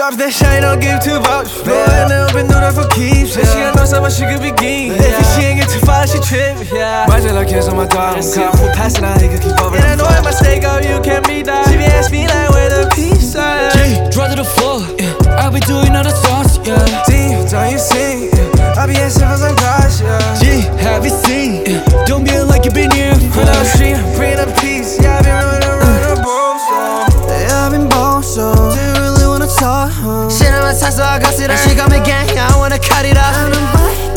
Drop that shine, don't give two vouch. Blowin' up and do that for keeps. Yeah, she got no summer, she could be geek. If she ain't get too far, she trip. Yeah, might just like kiss on my dog. I'm who passing out, he could keep over. And I know if my steak out, you can't be that. She be asking me like where the peace at. Drop to the floor, I'll be doing all the sauce, yeah. Deep, don't you sing? I be asking for some gosh, yeah. G, have you seen? Don't be like you been here Put up street, bring up peace. Yeah, I been running a bowl, so yeah, I been ball, so didn't really wanna talk. Shit on my time, so I got it up. She got me gang, yeah, I wanna cut it off. And I'm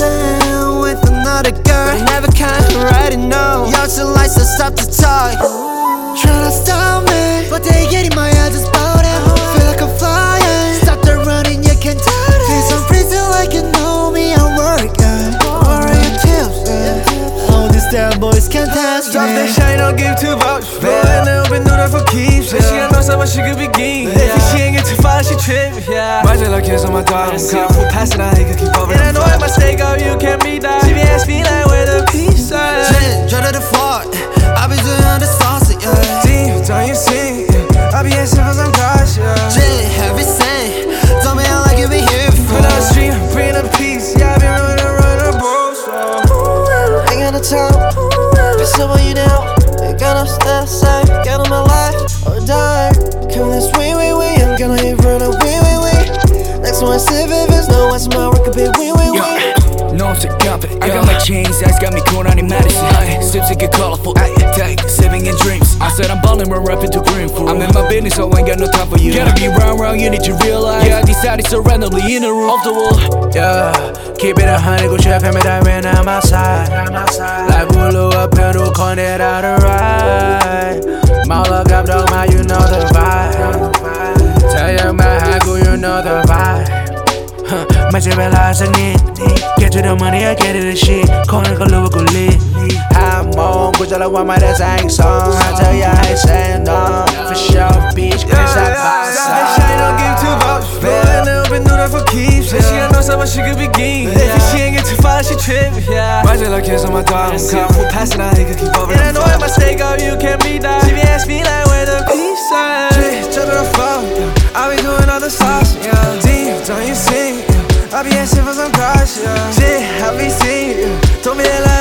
vibing with another girl, but never can already know. Y'all too light, so stop the talk. Tryna stop me, but they getting my ass just bout it. Feel like I'm flying. Stop the running, you can tell it. Feel some prison like you know me, I'm working. Or are your tips, yeah. All these damn boys can't test me. Drop that shine, don't give two vouch. Blowin' up and do that for keeps. Yeah, she got no summer, she could be geek. If she ain't get too far, she trip. Yeah, might just like kiss on my dog. I'm who passing out, he could keep over. And I know if my steak out, you can't be that. She be asking me like where the peace at. Drop to the floor, I be doing all the sauce, yeah. Deep, don't you sing? I be asking for some gosh, yeah. Jay, have you seen? Don't be out like you been here before. Put up street, bring up peace. Yeah, I been running a bowl, so ain't got no time. It's over you now. Ain't got no steps, say, get on my life or die. Come this way, I'm gonna hit for the way. Next one, sip if it's no one's my work a bit, way. No, I'm so confident. I got my chains, that's got me cold on in Madison. Sips get colorful, take, sipping in dreams. I said I'm ballin', we're rapping to green food. I'm in my business, so I ain't got no time for you. Gotta be round, you need to realize. Yeah, I decided so randomly in the room off the wall. Yeah, keep it 100, go check me that ran on my side. Like Bulu up here, do con it out of ride. Malak up, dog, my, you know the vibe. Tell your man, how go, you know the vibe. Materialize I need. Get to the money, I get it the shit. Corner go look go lit. I'm on, good all I want my dance ain't song. I tell ya I ain't saying no. For sure, bitch, cause I pass. Stop that shine, don't give two vouch. Blowin' up and do that for keeps. Yeah, she got no summer, she could be geek. If she ain't get too far, she trip. Yeah, might just like kiss on my dog. I'm who passing out, he could keep over. And I know if my steak out, you can't be that. She be asking me like where the peace at. Drop to the floor, I be doing all the sauce. Yeah, deep, don't you sing? I be asking for some gosh, yeah. Shit, I be seeing you. Told me that